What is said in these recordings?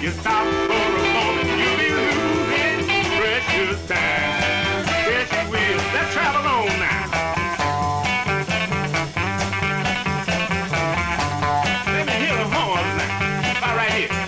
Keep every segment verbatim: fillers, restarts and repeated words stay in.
You stop for a moment, you'll be losing precious time. Yes, you will. Let's travel on now. Let me hear the horns now. About right here.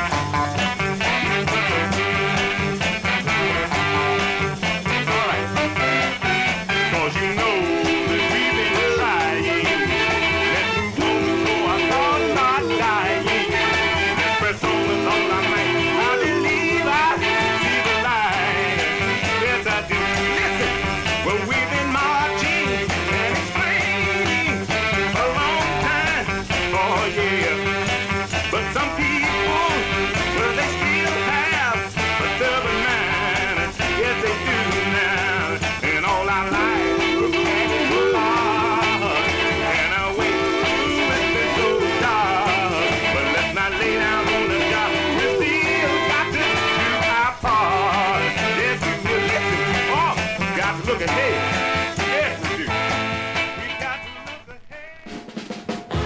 All right. 'Cause you know that we've been trying. Let's move on before I start not dying. Let's press on with all I might. I believe I see the light. Yes, I do. Listen, well, we've been marching and explaining a long time. Oh, yeah. But some people, well, they still have a stubborn mind. Yes, they do now. And all our lives, we're passing so hard. And our way through has been so dark. But let's not lay down on the job. We still got to do our part. Yes, we will. Listen. Oh, got to look ahead. Yes, we do. We got to look ahead.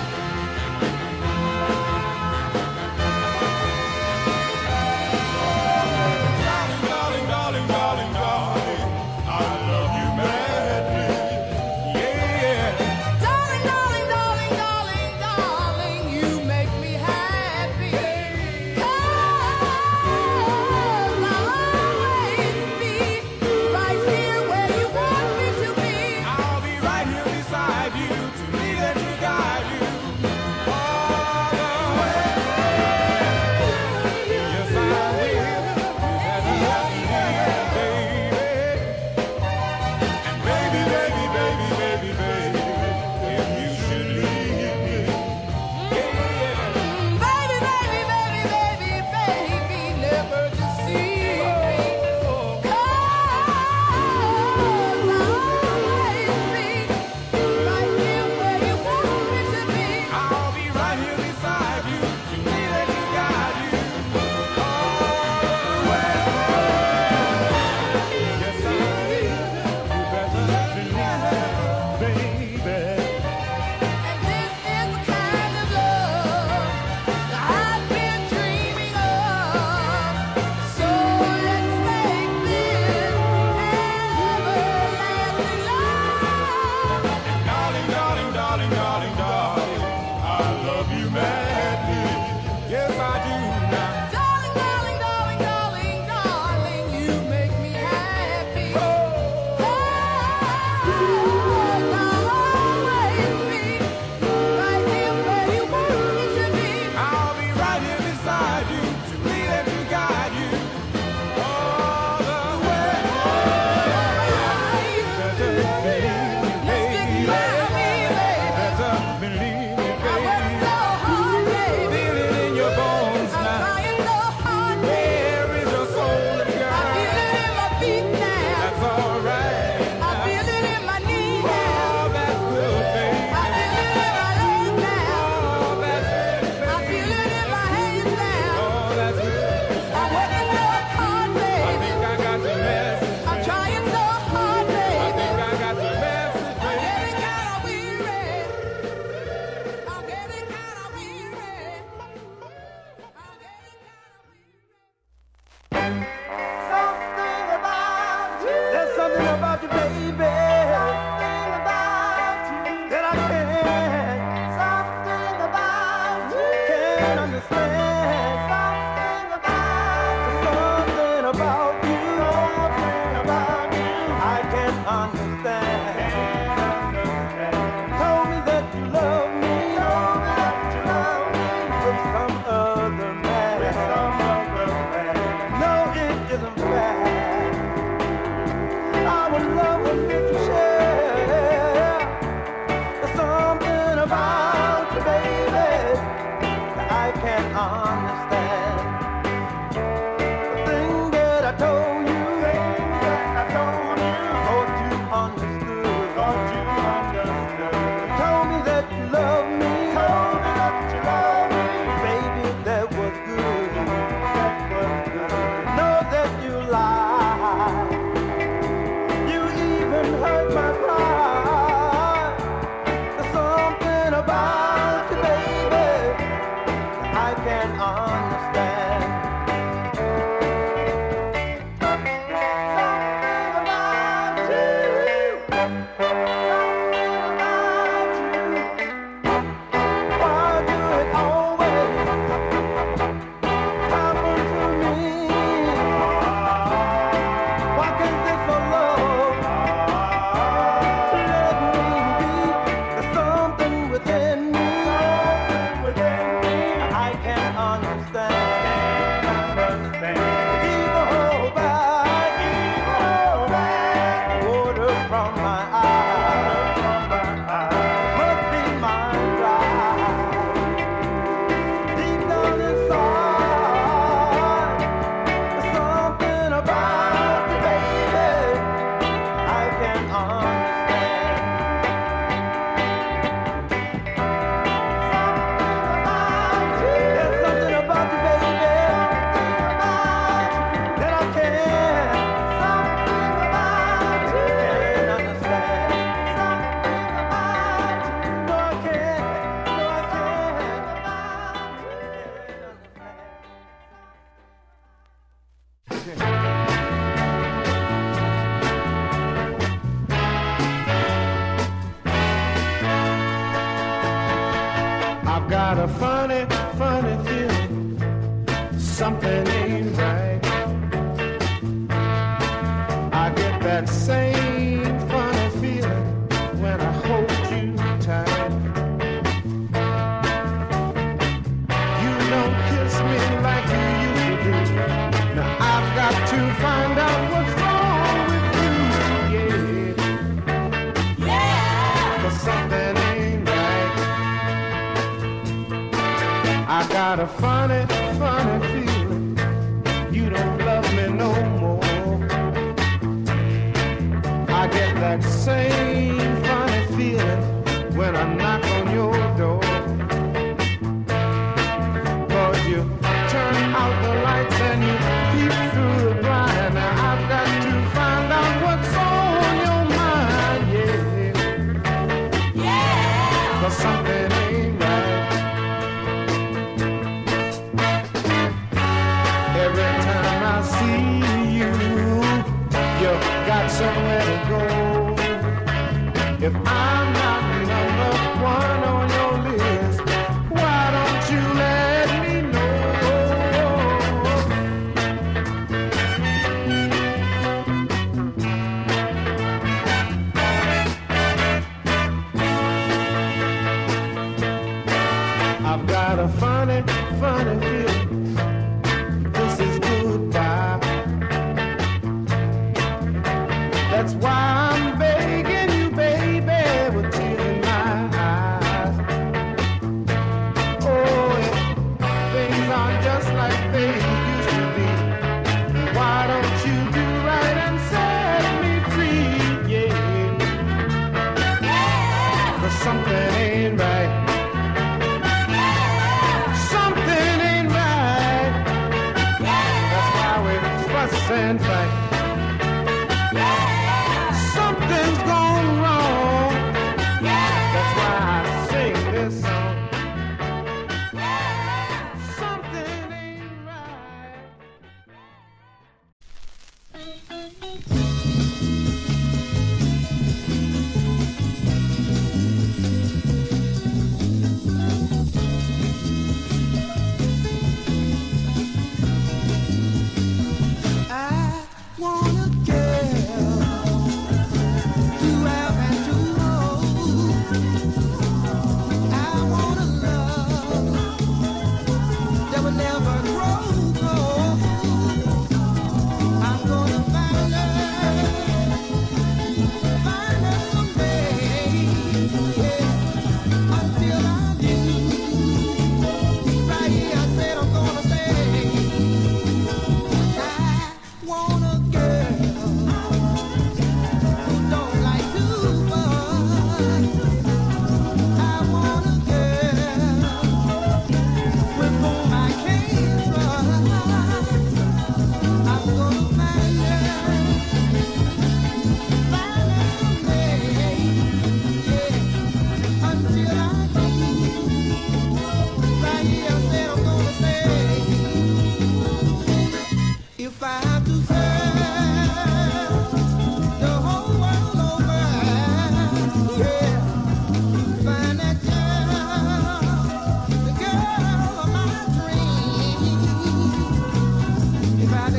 Darling, darling, darling, darling, I love you madly. Yeah. Darling, darling, darling, darling, darling, you make me happy. 'Cause I'll always be right here where you want me to be. I'll be right here beside you to lead and to guide you all the way. Yes, I will. That's nothing, baby. And baby, baby, baby, baby, baby, if you should leave me, yeah. Baby, baby, baby, baby, baby, never deceive me. 'Cause I'll always be right here where you want me to be. I'll be right here beside you to lead and to guide you all the way. Yes, I will. You better believe it, baby. And this is the kind of love that I've been dreaming of. So let's make this everlasting love. Darling, darling, darling, darling, darling, I love you madly. Yes, I do now. Darling, darling, darling, darling, darling, you make me happy. 'Cause I'll always be right here where you want me to be. I'll be right here beside you to lead and to guide you all the way. Better believe me, Stick baby. by me, baby. Better believe me, I work baby. so hard, baby. Feel it in your bones I'm now. trying so hard, baby. Where is your soul, I feel girl? it in my feet now. That's all right. I feel it in my knees now. Oh, that's good, baby. I feel it in my legs now. Oh, that's good, I feel baby. it in my hands now. Oh, that's good. I'm working so hard, I baby. think I got the message. I'm trying so hard, I baby. think I got the message, I'm baby. getting kind of weary. I'm getting kind of weary. I'm getting kind of weary. Something about you. There's something about you, baby. Something about you that I can't. Something about you can't understand. Something about you. Something about you. Something about you I can't understand. Told me that you love me. Told me that you love me with some other man. With some other man. No, it isn't fair. Our love was meant to understand. Something about you. Something about you. Why do it always happen to me? Why can't this love let me be? There's something within me, within me I can't understand. Evil hold back, evil hold back. Water from my eyes must be my pride. Deep down inside, there's something about you, baby, I can't understand. There's something about you, baby, that I can't. Something about you, can't understand. Something about you, no I can't, no I can't. About you, can't understand. I've got a funny, funny feeling something ain't right. I get that same funny feeling when I hold you tight. You don't kiss me like you used to do. Now I've got to find out what's wrong with you, yeah. 'Cause something ain't right. I got a funny, funny feeling you don't love me no more. I get that same funny feeling when I knock on your door. 'Cause you turn out the lights and you peep through the blind. Now I've got to find out what's on your mind, yeah. 'Cause something ain't right. Every time I see you, you got somewhere to go. If I'm not number one on your list, why don't you let me know? I've got a funny, funny feeling this is goodbye. That's why I'm begging you, baby, with tears in my eyes. Oh, if things aren't just like they used to be, why don't you do right and set me free, yeah. 'Cause something ain't right. Something ain't right. That's why we fuss and fight. Something's gone wrong. That's why I sing this song. Something ain't right.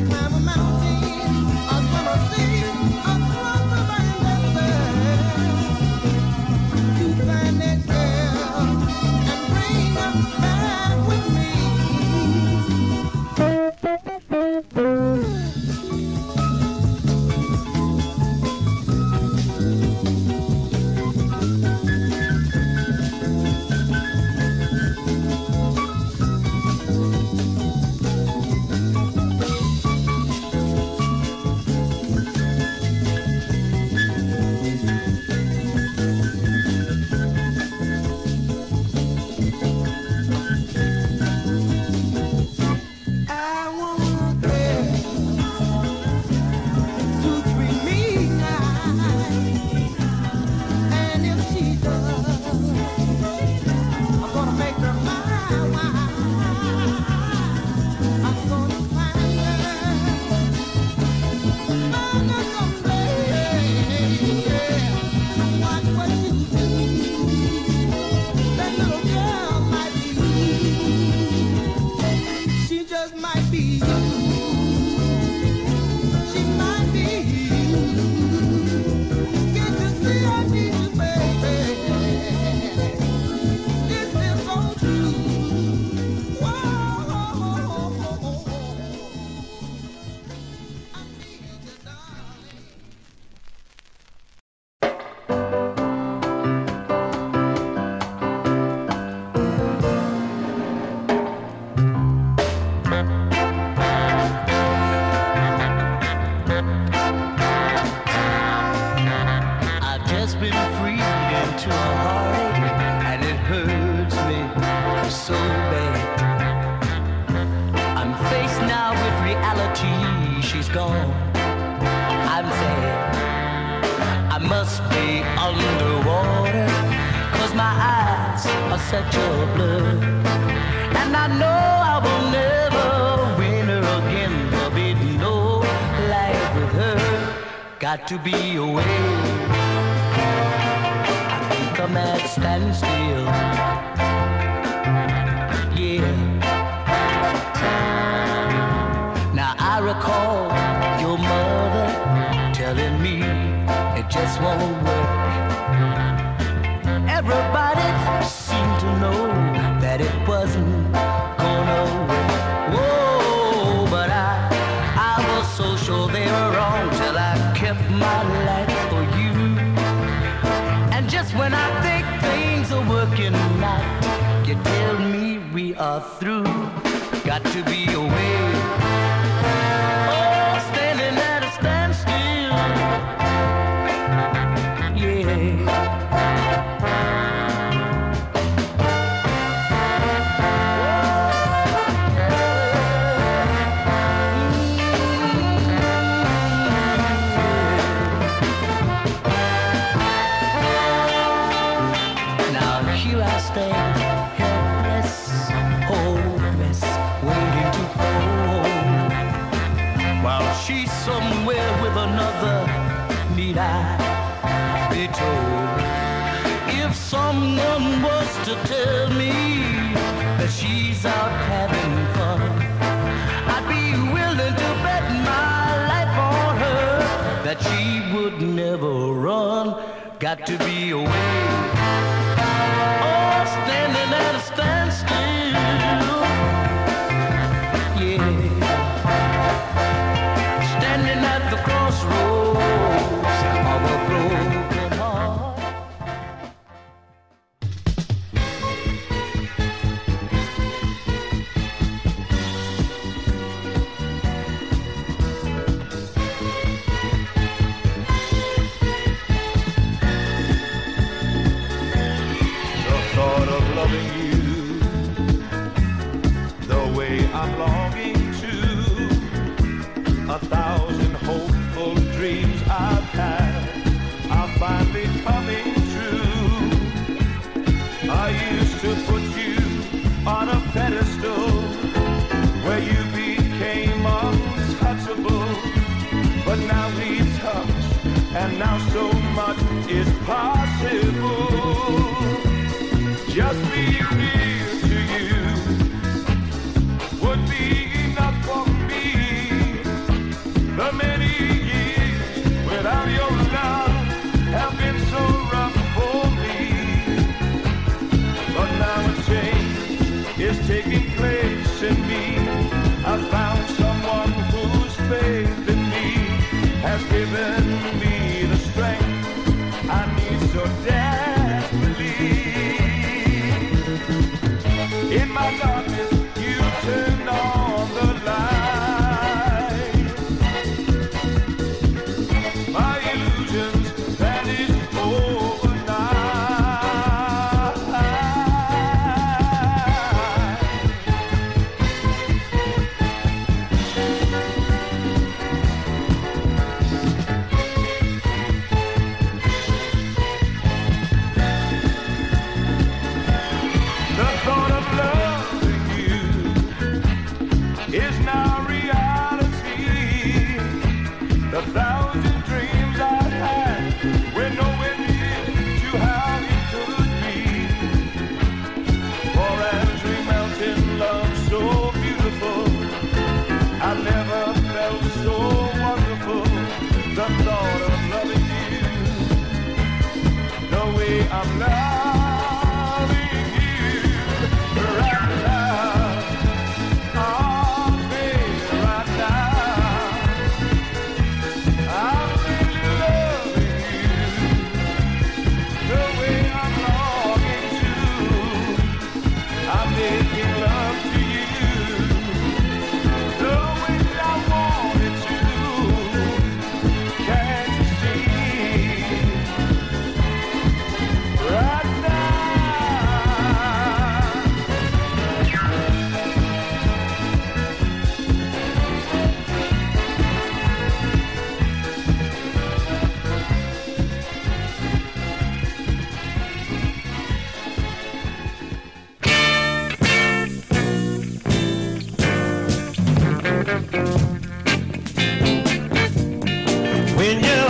Got to be away. I think I'm at standstill. Yeah. Now I recall your mother telling me it just won't work. Everybody seemed to know that it wasn't gonna work. Whoa, but I, I was so sure they were wrong till I kept my life for you. And just when I think things are working out, you tell me we are through. Got to be away. Oh, standing at a standstill. Yeah. Somewhere with another, need I be told? If someone was to tell me that she's out having fun, I'd be willing to bet my life on her that she would never run. Got to be away. Oh, standing at a standstill. Yeah. Standing at the crossroads of a broken heart. The thought of loving you the way I'm longing to, a thousand hopeful dreams I've had are finally coming true. I used to put you on a pedestal where you became untouchable, but now we touch and now so much is possible. Just being near to you would be enough for me. is now reality. The thousand dreams I had were nowhere near to how it could be. For as we melt in love so beautiful, I never felt so wonderful. The thought of loving you, the way I'm loving you right now. Oh, baby, right now. I'm really loving you, the way I'm longing to. I'm making love to you, the way I wanted to. Can't you see? Right now. When you're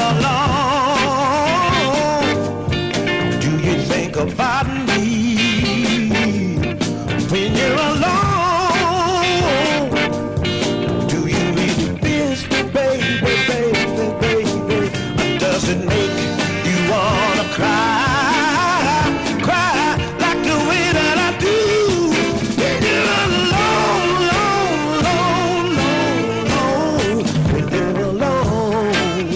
alone, do you think about me? When you're alone, do you really miss me, baby, baby, baby? Or does it make you wanna cry, cry like the way that I do? When you're alone, alone, alone, alone, when you're alone.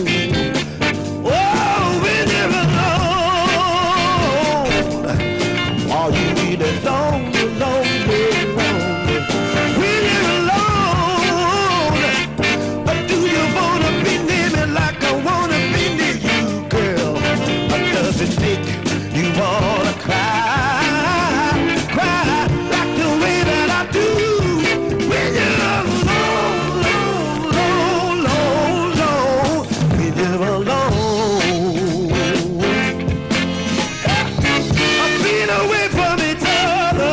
Oh, when you're alone, all you need is lonely, lonely, lonely. When you're alone, do you wanna be near me like I wanna be near you, girl? Or does it make you wanna cry, cry like the way that I do? When you're alone, alone, alone, alone, alone, when you're alone. I've been away from each other,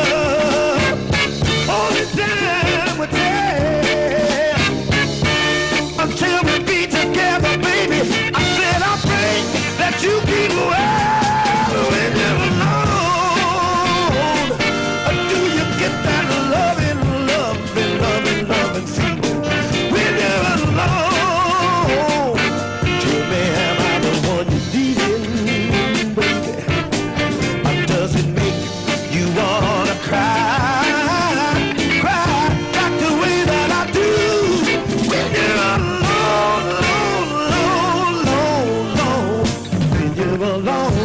only time will tell. Until we be together, baby, I said I pray that you keep well when you're alone. Do you get that loving, loving, loving, loving feeling when you're alone? Tell me, am I the one you're needing, baby? Or does it make you wanna cry, cry like the way that I do? When you're alone, alone, alone, alone, alone, when you're alone.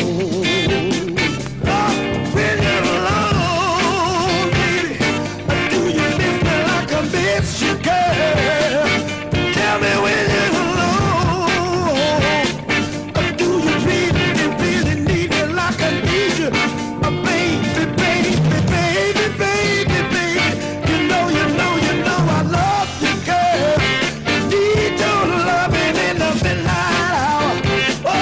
Oh, when you're alone, baby, do you miss me like I miss you, girl? Tell me when you're alone. Do you really, really need me like I need you? Oh, baby, baby, baby, baby, baby. You know, you know, you know I love you, girl. Need your loving in the midnight hour. Oh.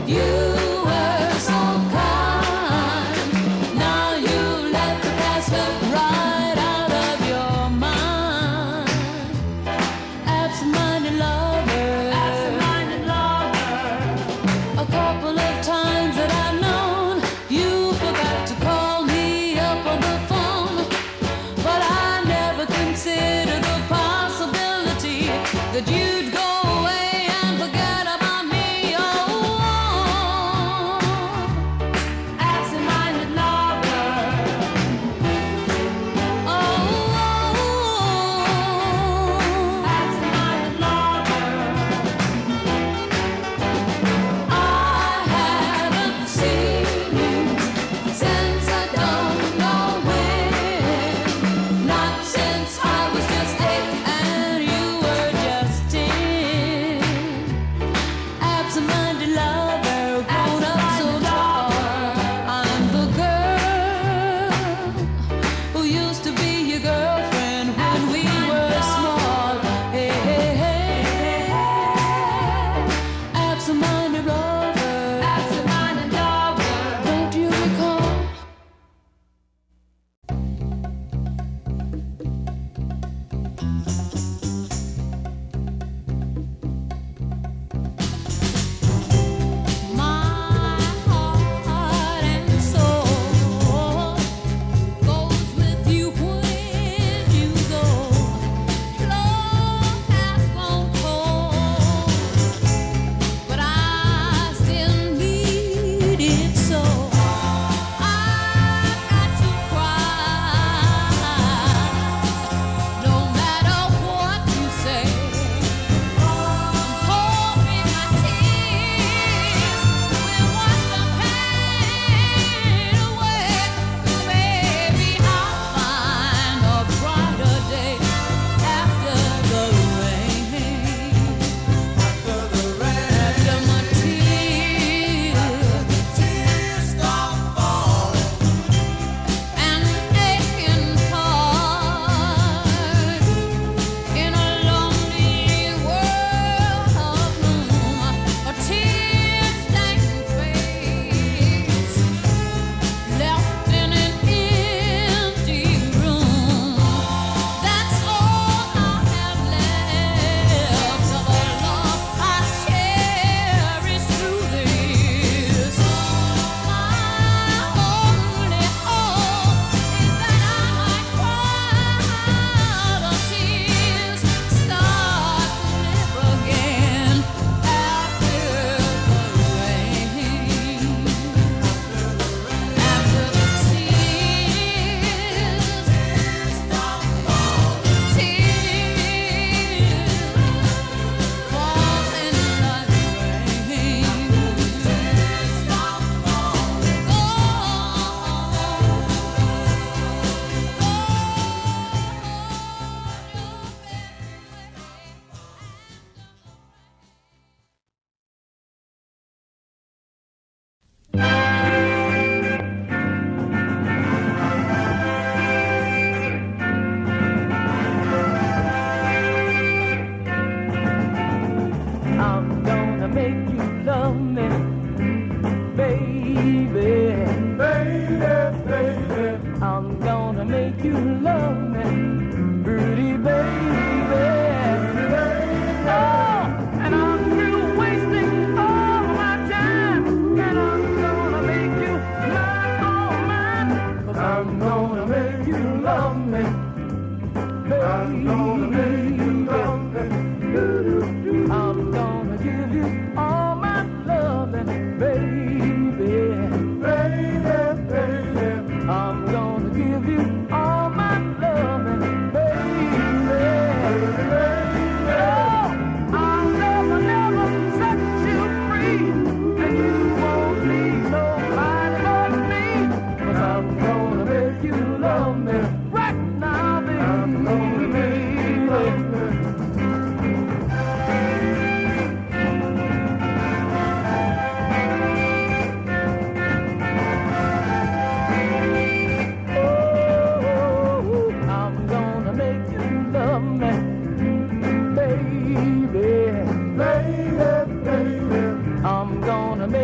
that you'd go away and forget about me. Oh,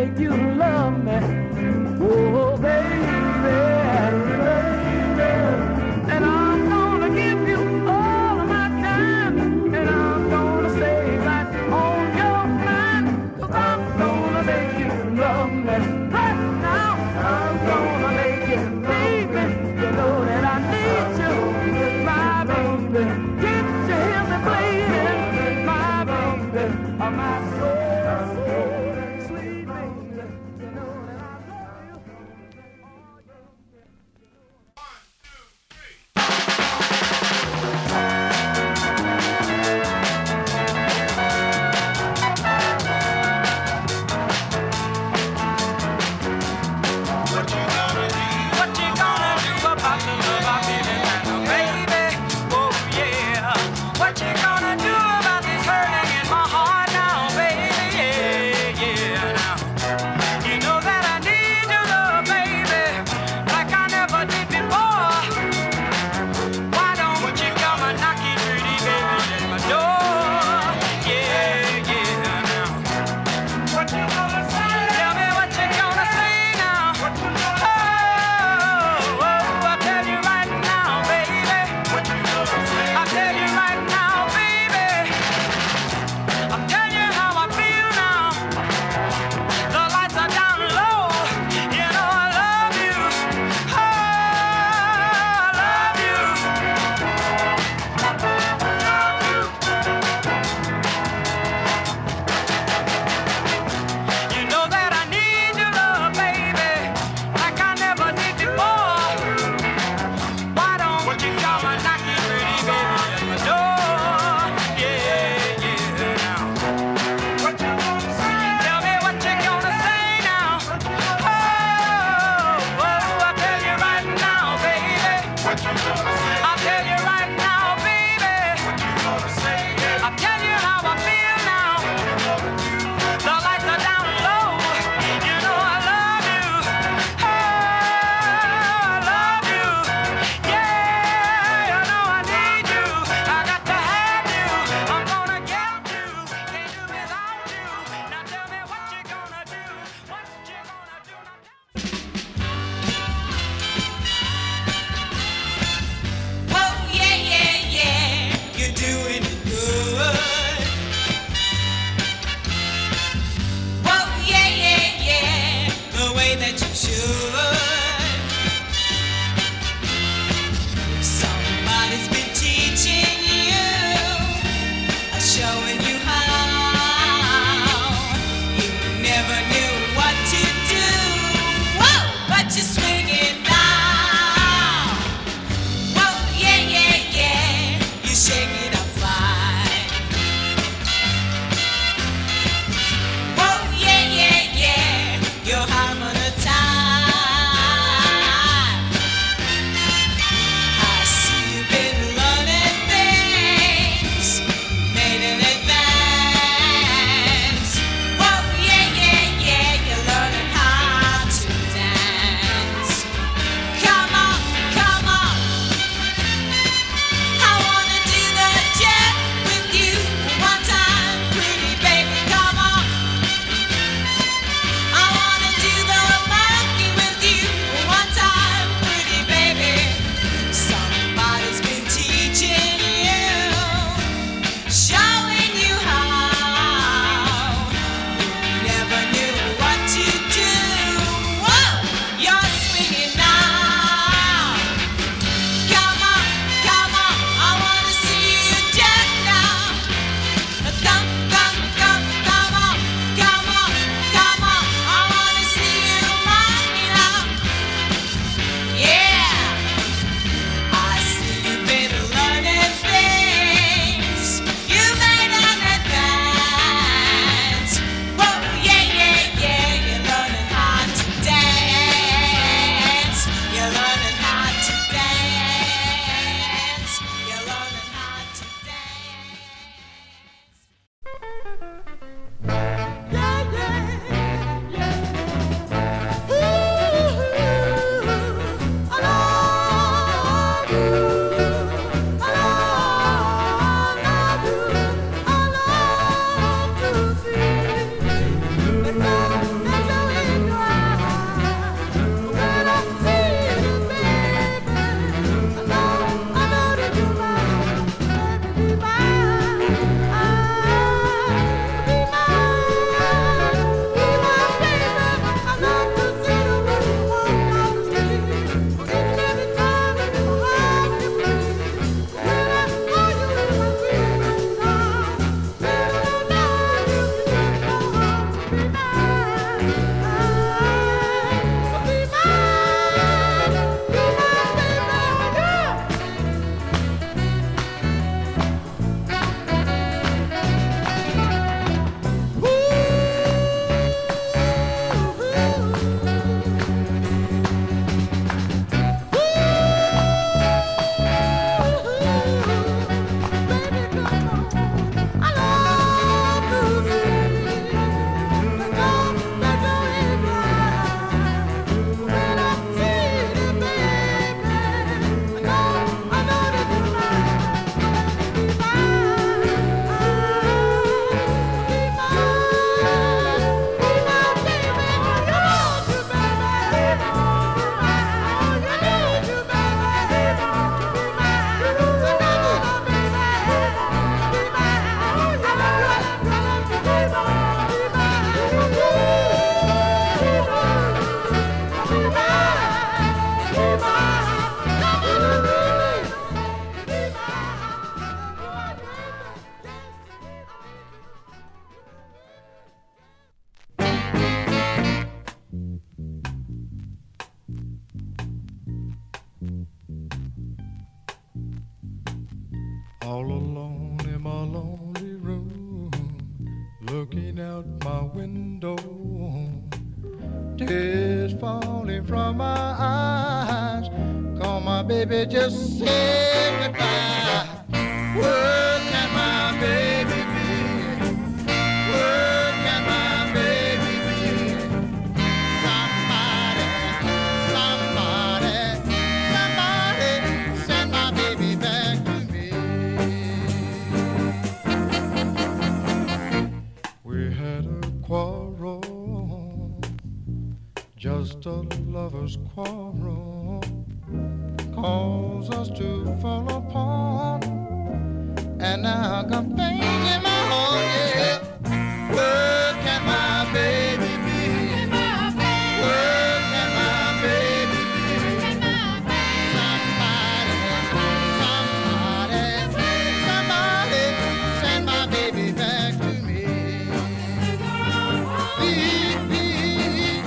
make you love me. Oh, baby, baby. And I'm gonna give you all of my time. And I'm gonna stay right on your mind. 'Cause I'm gonna make you love me. Right now, I'm gonna make you, baby. You know that I need you, my baby. Can't you hear me bleeding, my baby, oh, my soul, sweet baby. You know that I love you. tears falling from my eyes. Call my baby, just say goodbye. Where can my baby be? Where can my baby be? Somebody, somebody, somebody, send my baby back to me. We had a quarrel, just a lover's quarrel, caused us to fall apart. And now I got pain in my heart, yeah. Where can my baby be? Where can my baby be? Somebody, somebody, somebody, send my baby back to me. Please, please.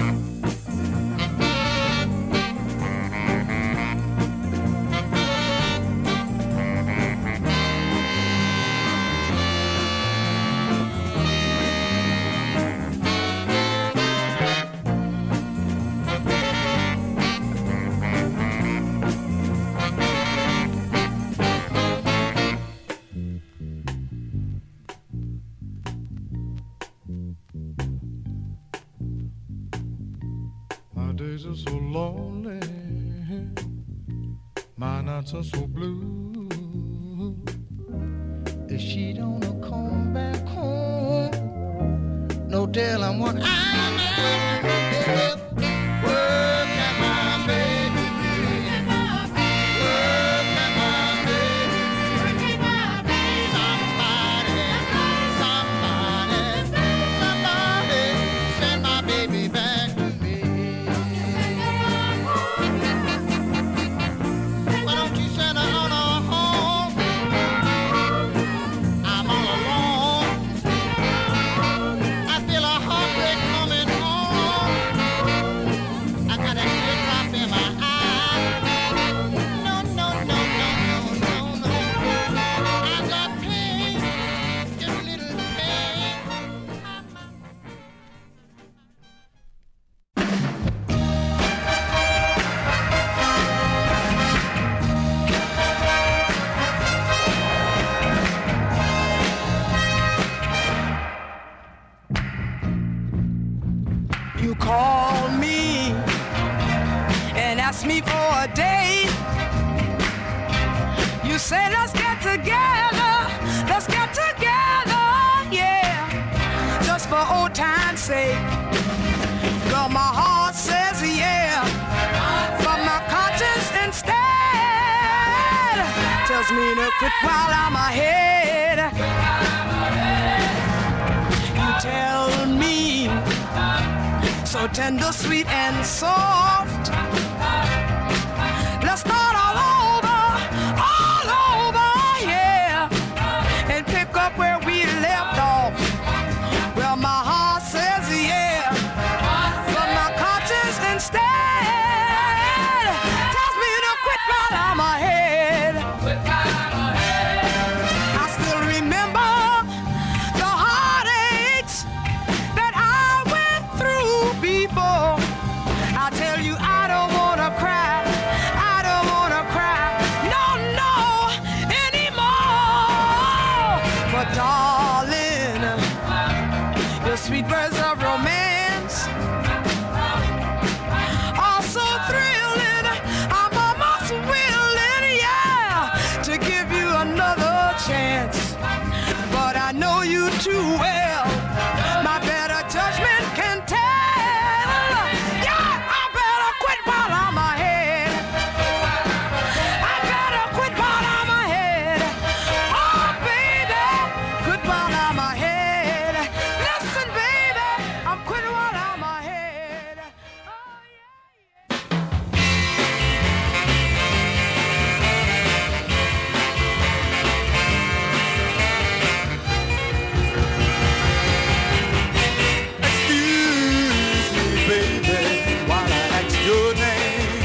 My days are so lonely, my nights are so blue. If she don't come back home, no telling what I'm gonna do. Where can my baby be? Where can my baby be? Somebody, somebody, somebody, send my baby back to me. Why don't you send her on her home? I'm all alone. I feel a heartbreak coming on. I got a teardrop in my eye. No, no, no, no, no, no, no. I got pain, just a little pain. You call me and ask me for a date. You say let's get together, let's get together, yeah, just for old time's sake. Girl, my heart says yeah, but my conscience instead tells me to quit while I'm ahead. You tell me so tender, sweet, and soft. Let's start all over, all over, yeah, and pick up where we left off. Well, my heart says yeah, but my conscience instead tells me to quit while I'm ahead. I still remember the heartaches that I went through before. I tell you, I don't wanna cry, I don't wanna cry, no, no, anymore. But darling, your sweet words of romance are so thrilling, I'm almost willing, yeah, to give you another chance. But I know you too well, my better judgment can tell. Yeah, I better quit while I'm ahead. I better quit while I'm ahead. Oh, baby, quit while I'm ahead. Listen, baby, I'm quitting while I'm ahead. Oh, yeah, Excuse me, baby, while I ask your name.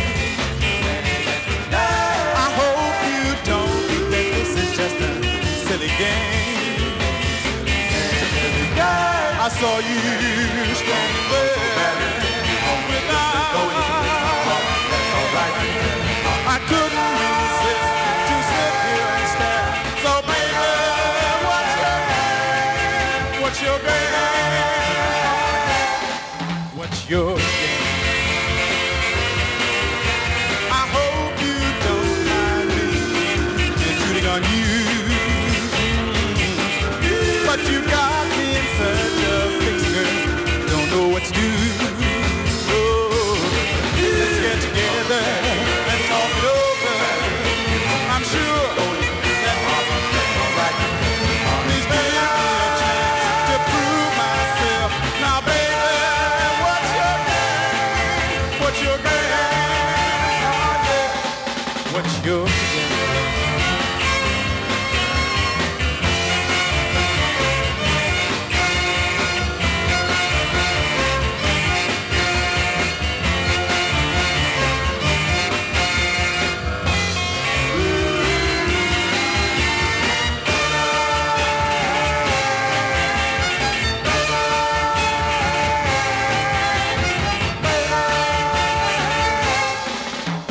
I hope you don't think this is just a silly game. I saw you standing there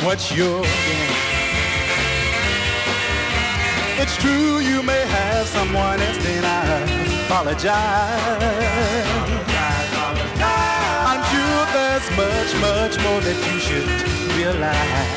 What's your game? It's true you may have someone else, then I apologize. I'm sure there's much, much more that you should realize.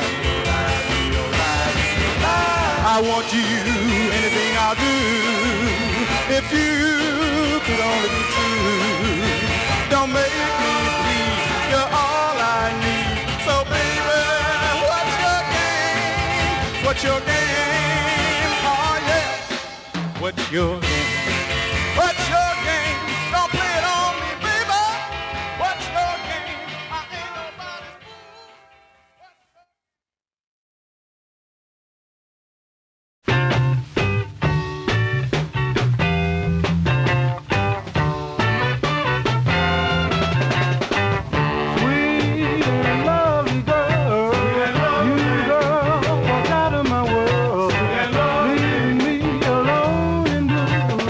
I want you, anything I'll do, if you could only be true. Don't make me plead, you're all I need. So baby, what's your game? What's your game? Oh yeah. What's your game? What's your game? Don't play it on me, baby. What's your game? I ain't nobody's Sweet and lovely girl, you girl, walk out of my world, leaving me alone and blue.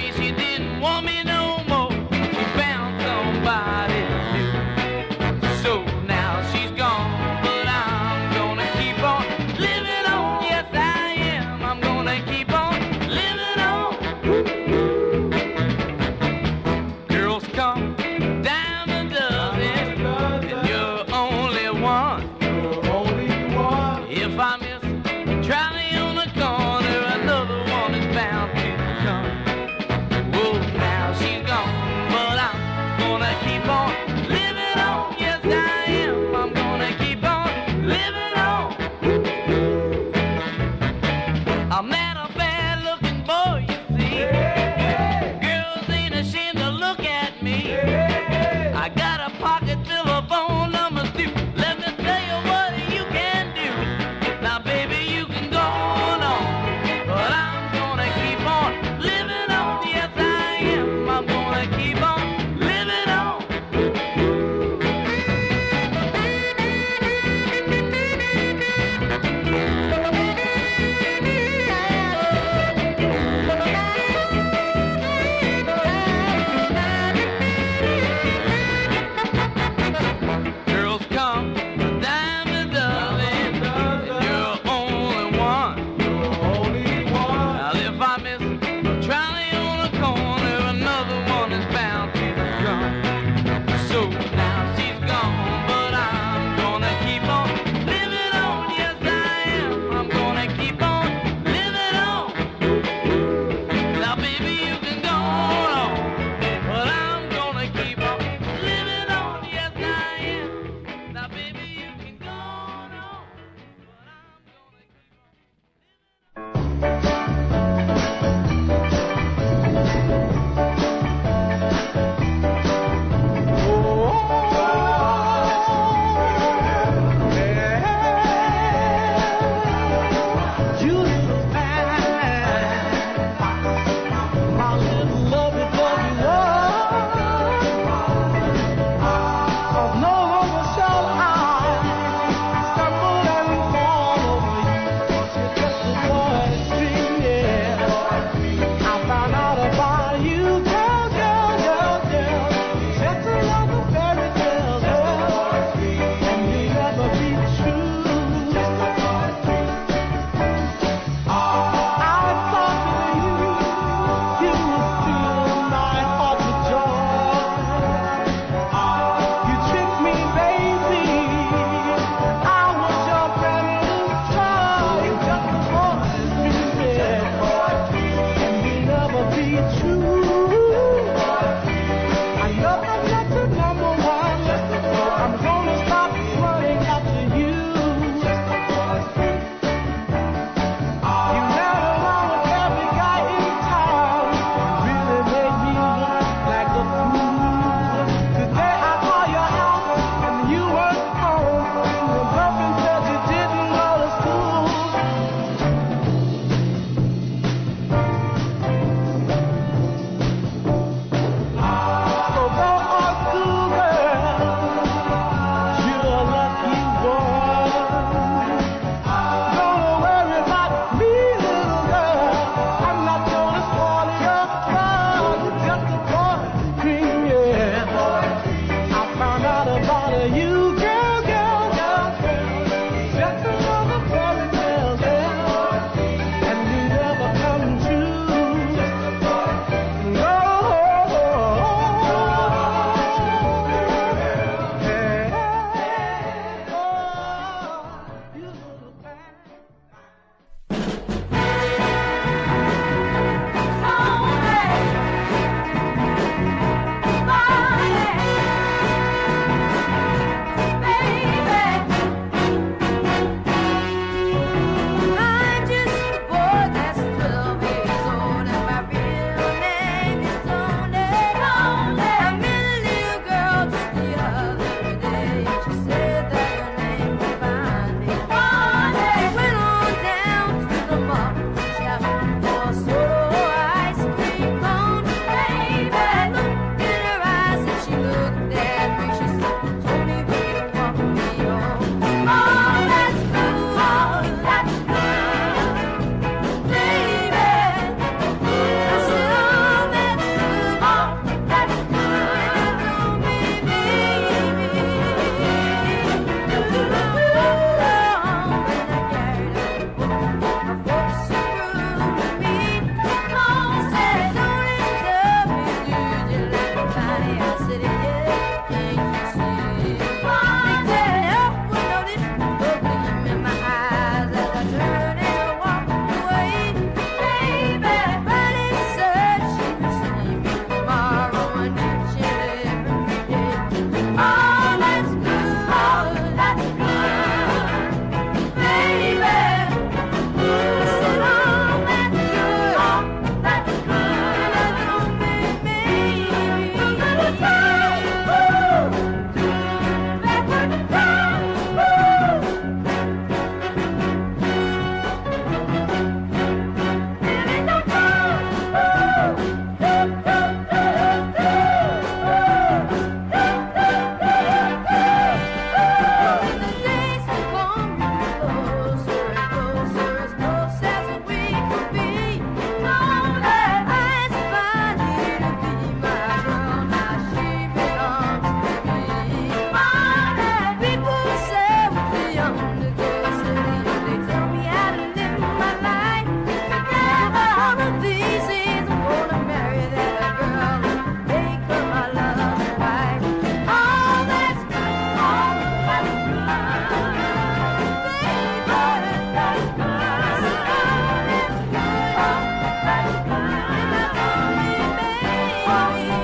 me she didn't want me no more. She found somebody new. So now she's gone, but I'm gonna keep on living on. Yes, I am. I'm gonna keep on living on. Girls come dime a dozen, and you're only one. If I miss Charlie on the corner, another one is bound to come. Whoa, now she's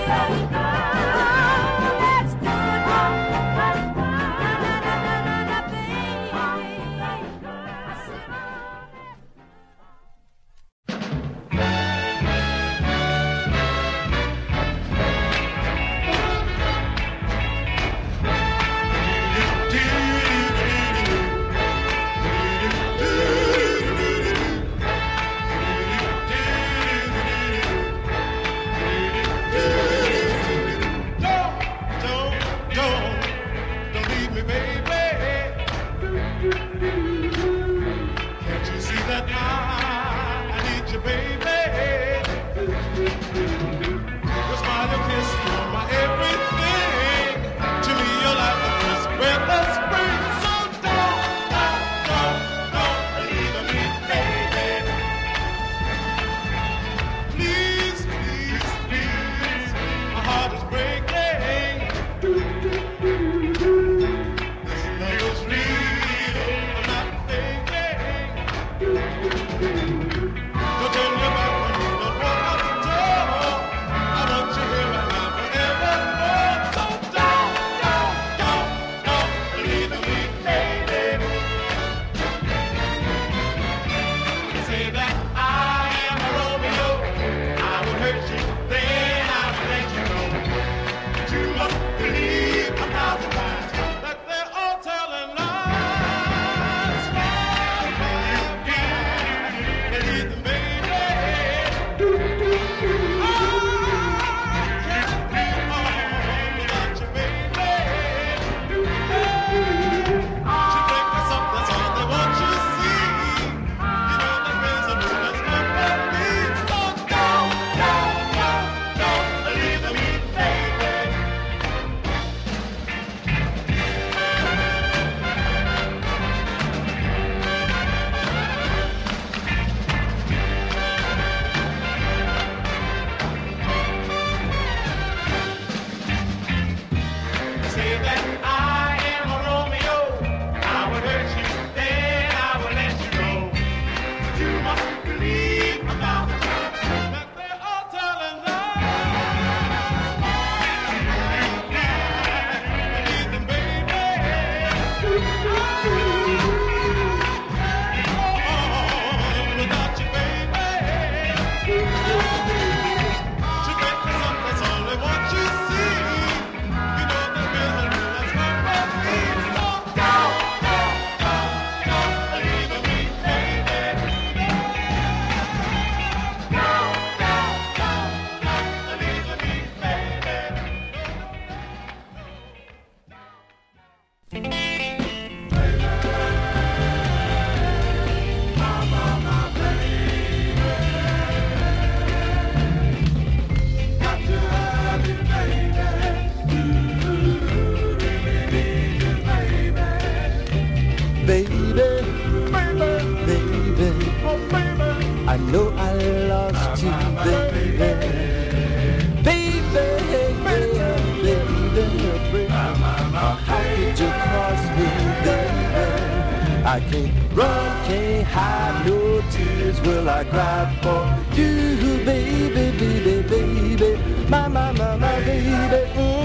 I can't run, can't hide no tears will I cry for you, baby, baby, baby, my, my, my, my baby,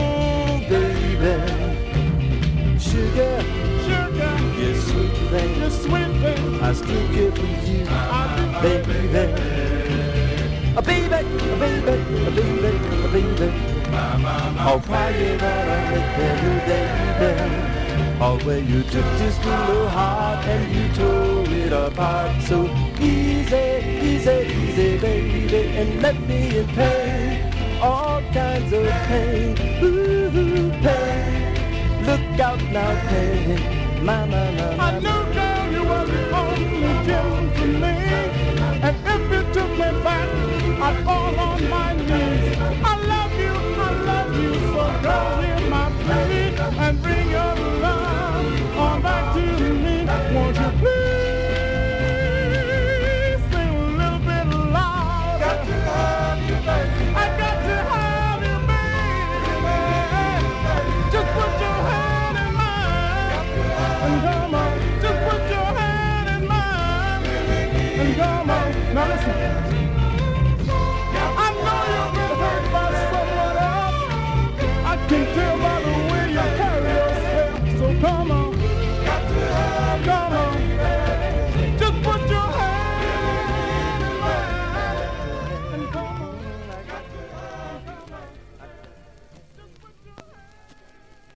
mm, baby. Sugar, sugar, you sweet thing, you sweet thing, I still care for you, baby. A baby, a baby, a baby, a baby. Oh, crying out on the baby. Oh, where you took this little heart and you tore it apart so easy, easy, easy, baby, and left me in pain, all kinds of pain, ooh, pain. Look out now, pain, my, my, my, my. I knew, girl, you were the only gem for me, and if you took me back, I'd fall on my knees. I love you, I love you, so go hear my plea and bring it.